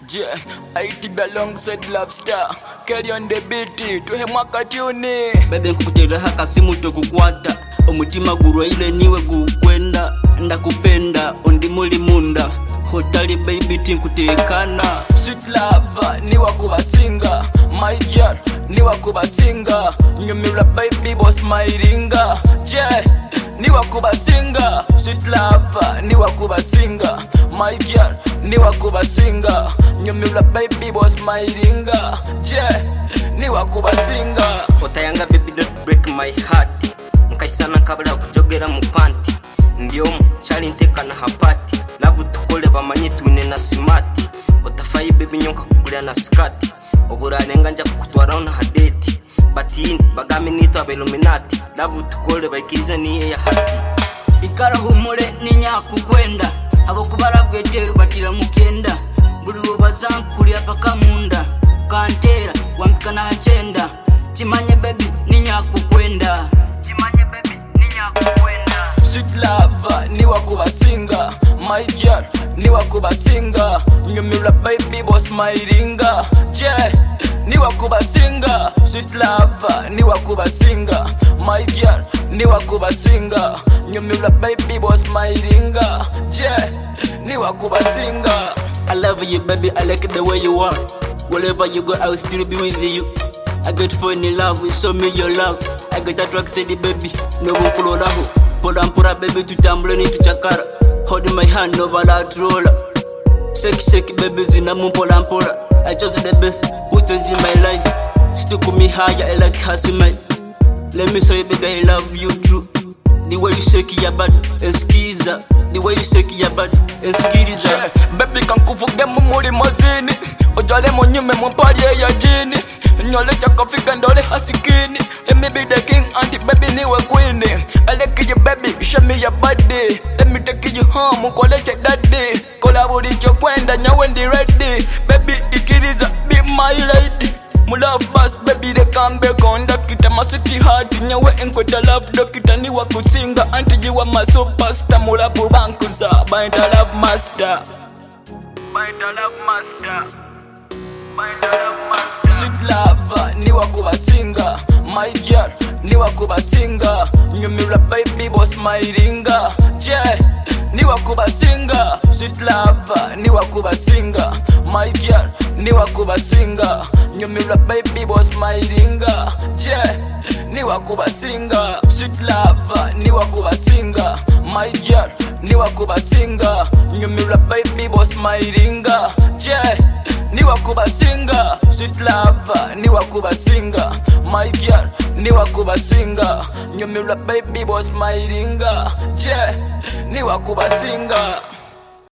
Yeah, IT alongside Love Star. Kelly on the beat, tuhe mwaka tune. Bebe nkukutera haka simu tokukwata. Omutima gurwa ile niwe gukwenda. Ndakupenda, ondi muli munda. Hotali baby tinkutekana. Sweet love, niwa kubasinga. My girl, niwa kubasinga. Nyumira baby boss my ringa. Yeah, niwa kubasinga. Sweet love, niwa kubasinga. My girl, niwa kubasinga. Nyumira baby boss my ringa. Yeah, niwa kubasinga. Otayanga baby don't break my heart. Nkashana kabla kujogera mu panty. Ndiyo chali nteka na hapati. Love tukole bamanye tune na smart. Otafai baby nyonka kukulia na skati. Oburanenga nja kukutwara na hadeti. Batini bagame nito abeluminati. Love tukole baikiriza niye ya hati. Ikara humure ninyakukwenda. Abo kubara veteru batira mukenda. Buli bazanku kuli apaka munda. Kantera wampika na chenda. Chimanye baby ninyakukwenda. Chimanye baby ninyakukwenda. Sweet love, niwa kubasinga. My girl, niwa kubasinga. Nyumira baby boss my ringa. Yeah, niwa kubasinga. Sweet love, niwa kubasinga. My girl, niwa kubasinga. Nyumira baby boss my ringa. Yeah, niwa kubasinga. I love you baby, I like the way you are. Wherever you go, I'll still be with you. I get fall in love, show me your love. I get attracted baby, no bukulo lahu. Podampura baby tutambule ni tuchakara. Hold my hand over that roller. Shake baby zina mumpola. I chose the best, put it in my life. Stick me higher, I like her smile. Let me show you baby, I love you true. The way you shake your body, eskiza. The way you shake your body, eskiza. Yeah, baby kankufuge mumuri mazini. Ojale monyume mpari ya jini. Nyole chakafika ndole hasikini. Let me be the king, auntie baby niwe queen. I like you baby, show me your body. Let me take you home, ukoleche daddy. Kolaburicho kwenda nyawe ndi ready. Baby ikiriza, be my lady. My love boss, baby they come back on. Dokita my city heart, nyawe enkweta love. Dokita niwa kusinga, auntie you are my superstar. Mulabu bankuza, bind a love master. Bind a love master. Bind a love master. Sweet love, niwa kubasinga. My girl, niwa kubasinga. Nyumira baby boss my ringa. Yeah, niwa kubasinga. Sweet love, niwa kubasinga. My girl, niwa kubasinga. Nyumira baby boss my ringa. Yeah, niwa kubasinga. Sweet love, niwa kubasinga. My girl, niwa kubasinga. Nyumira baby boss my ringa. Yeah, niwa kubasinga. Sweet love, niwa kubasinga. My girl, niwa kubasinga. Nyumira baby boss my ringa. Yeah, niwa kubasinga.